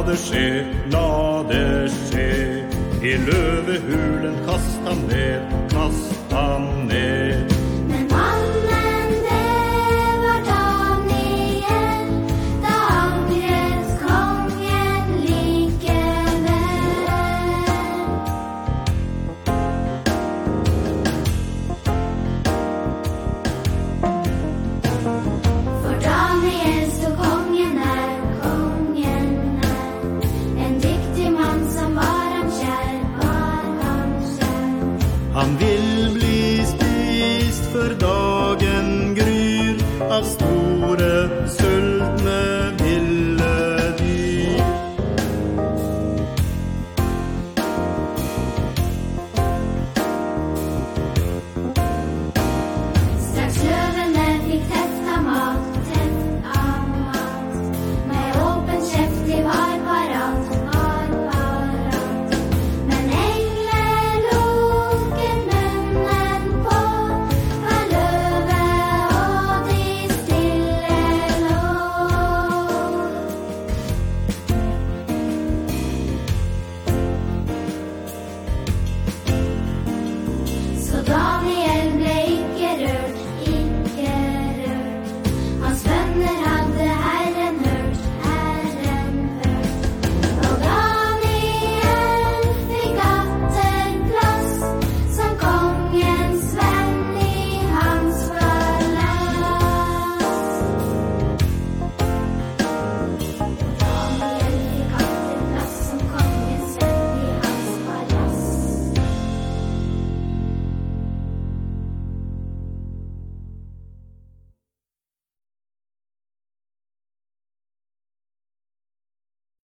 la det skje. I løvehulen kast han ned. Men mannen, det var Daniel, da angret kongen likevel. For Daniel stod kongen nær, en dyktig mann som var ham kjær. Han vil bli spist for dag.